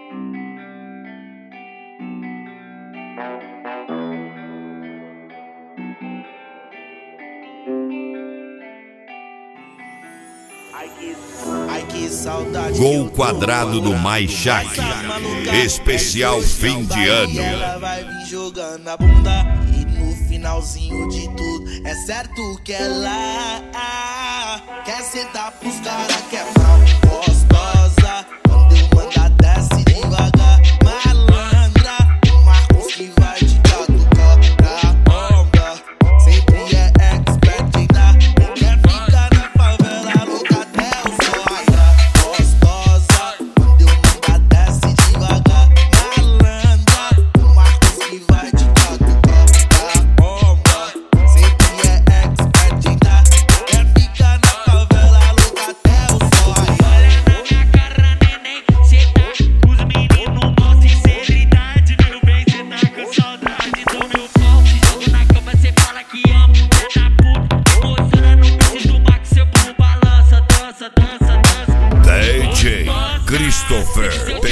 Ai que saudade. Gol quadrado do Maishak, especial fim de ano. Ela vai vir jogando a bunda e no finalzinho de tudo é certo que ela quer sentar pros caras que é mal gostosa. Quando eu mandar desce devagar, malandra, o Marcos que vai te catucar na onda. Sempre é expert em dar, quer ficar na favela louca até o sol raiar. Gostosa, quando eu mandar desce devagar, malandra, o Marcos que vai te catucar na onda. Sempre é expert em dar, quer ficar na favela louca até o sol raiar. Olha na minha cara, neném, cê tá com os meninos mal, sinceridade, meu bem, cê tá com saudade do meu pau. Jogo na cama, cê fala que ama, cê tá puto, emociona, não preciso mais que seu povo balança, dança, dança, dança. DJ Christopher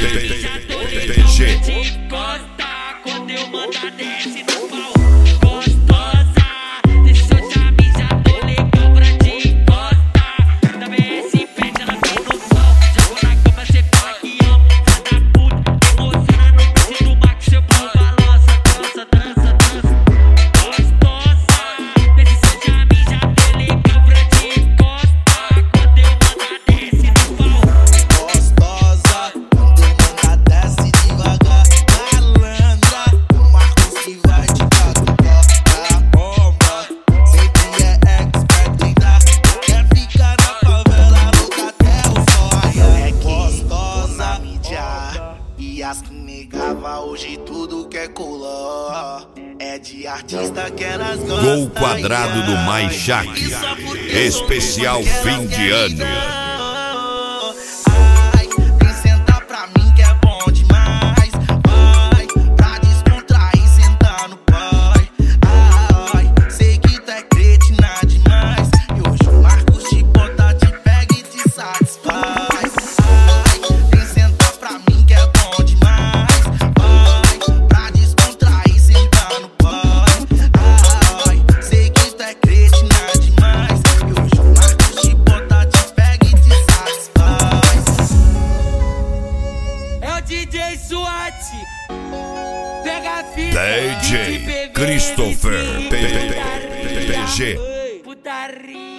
TG. Te encosta quando eu mandar desce no pau. Gostosa, deixa eu te avisar, tô legal pra te encostar. Da BS pede, ela vem no pau. Jogo na cama, cê fala que ama, cê tá puto, emociona, não preciso mais que seu povo balança, dança, dança, dança. Gostosa, deixa eu te avisar, tô legal pra te encostar. Quando eu mandar desce no pau. Gostosa, quando eu mandar desce devagar, malandra, o Marcos que vai te catucar na bomba. Sempre é expert em dar, quer ficar na favela louca até o sol raiar. É gostosa na mídia, e as que negava hoje tudo quer colar. É de artista que elas gostam. Gol quadrado do Maishak, especial fim de ano. Ai, vem sentar pra mim que é bom demais. Vai, pra descontrair, sentar no pai. Ai, sei que tu é cretina demais. E hoje o Marcos te bota, te pega e te satisfaz. Ai, vem sentar pra mim que é bom demais. Vai, pra descontrair, sentar no pai. Ai, sei que tu é cretina demais. E hoje o Marcos te bota, te pega e te satisfaz. É o DJ SWAT. Pega a fita. DJ Christopher TG. Putaria.